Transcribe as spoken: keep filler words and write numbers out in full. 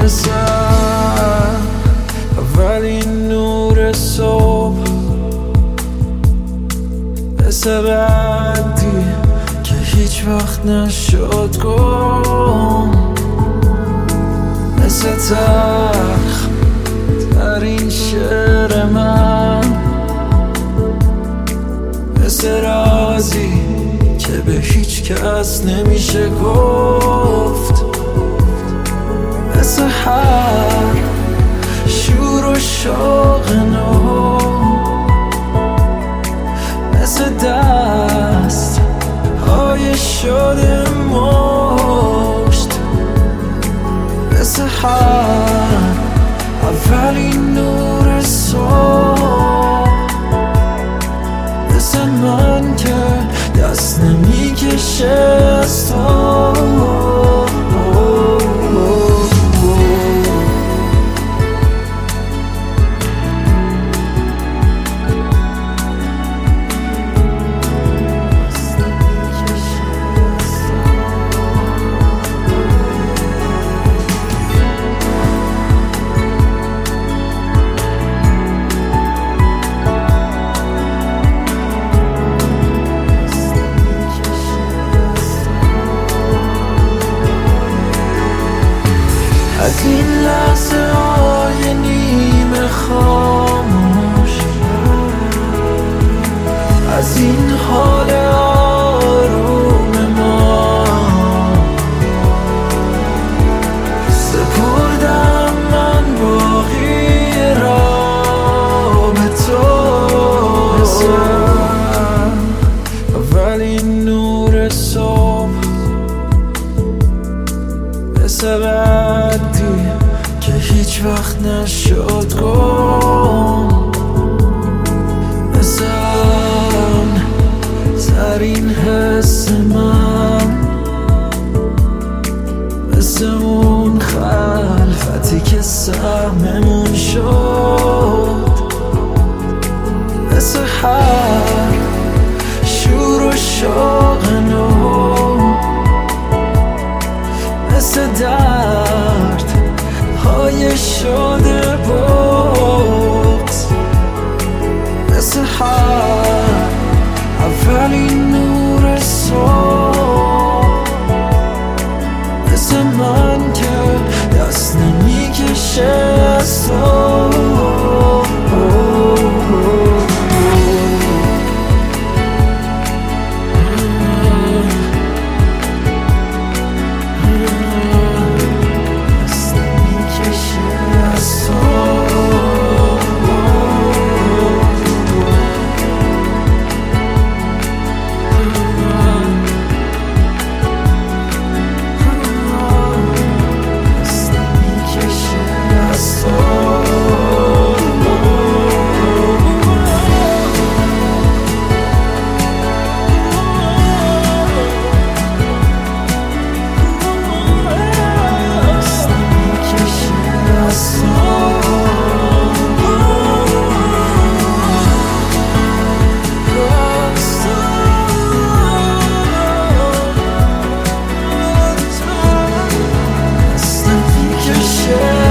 مثل اولین نور صبح، مثل بعدی که هیچ وقت نشد گم، مثل تلخ ترین شعر من، مثل رازی که به هیچ کس نمیشه گفت، مثل هر شور و شوق نو، مثل دست های شده مشت، مثل هر اولین نور صبح، مثل من که دست نمیکشه از تو. از این لحظه های نیمه خاموش، از این حال آروم ما، سپردم من باقی را به تو، مثل اولین نور صبح، مثل بعدی که هیچ وقت نشد گم، مثل آن ترین حس من، مثل اون خلفتی که سهممون شد، مثل هر شور و شوق نو، مثل درد های شده بغض، مثل هر اولین نور صبح، مثل من که دست نمیکشه از تو. Yeah.